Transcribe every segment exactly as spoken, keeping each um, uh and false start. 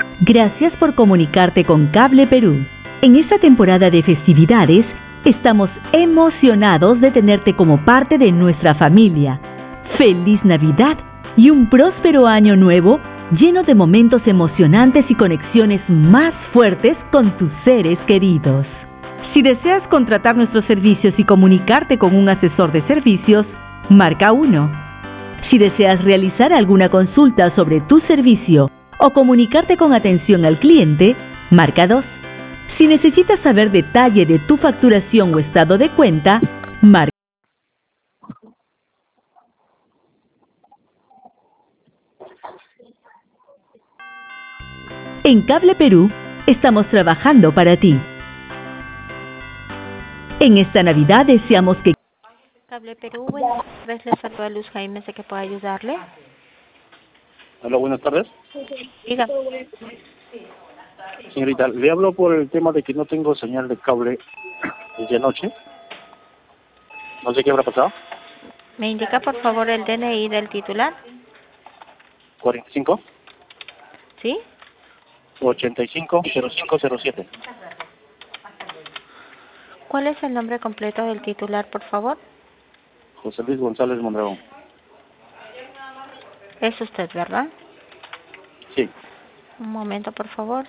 Gracias por comunicarte con Cable Perú. En esta temporada de festividades, estamos emocionados de tenerte como parte de nuestra familia. ¡Feliz Navidad y un próspero año nuevo lleno de momentos emocionantes y conexiones más fuertes con tus seres queridos! Si deseas contratar nuestros servicios y comunicarte con un asesor de servicios, marca uno. Si deseas realizar alguna consulta sobre tu servicio o comunicarte con atención al cliente, marca dos. Si necesitas saber detalle de tu facturación o estado de cuenta, marca. En Cable Perú, estamos trabajando para ti. En esta Navidad deseamos que... Cable Perú, buenas tardes, les saluda Luz Jaime, ¿sé que puedo ayudarle? Hola, buenas tardes. Diga. Señorita, le hablo por el tema de que no tengo señal de cable desde anoche. No sé qué habrá pasado. ¿Me indica por favor el D N I del titular? cuarenta y cinco, ¿Sí? ochenta y cinco, cero cinco cero siete. ¿Cuál es el nombre completo del titular, por favor? José Luis González Mondragón. Es usted, ¿verdad? Sí. Un momento, por favor.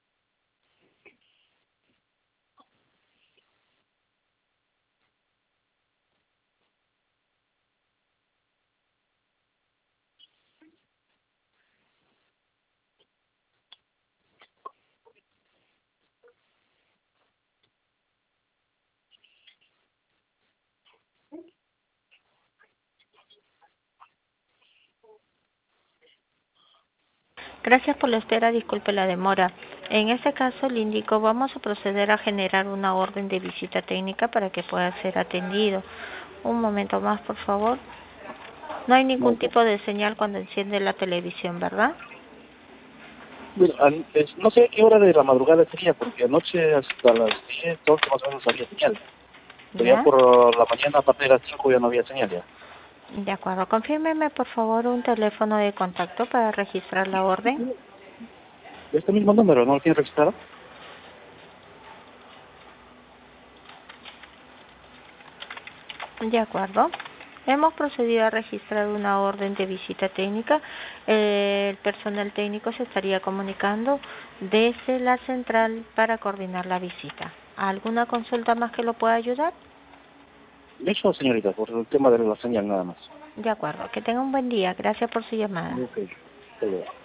Gracias por la espera, disculpe la demora. En este caso le indico, vamos a proceder a generar una orden de visita técnica para que pueda ser atendido. Un momento más, por favor. No hay ningún No, tipo de señal cuando enciende la televisión, ¿verdad? bueno, an- es- no sé a qué hora de la madrugada tenía, porque anoche hasta las diez, once más o menos había señal. Pero ya ¿Ya? por la mañana, a partir de las cinco ya no había señal ya. De acuerdo. Confírmeme, por favor, un teléfono de contacto para registrar la orden. Este mismo número, ¿no lo tiene registrado? De acuerdo. Hemos procedido a registrar una orden de visita técnica. Eh, el personal técnico se estaría comunicando desde la central para coordinar la visita. ¿Alguna consulta más que lo pueda ayudar? Eso, señorita, por el tema de la señal nada más. De acuerdo. Que tenga un buen día. Gracias por su llamada. Ok. Hasta luego.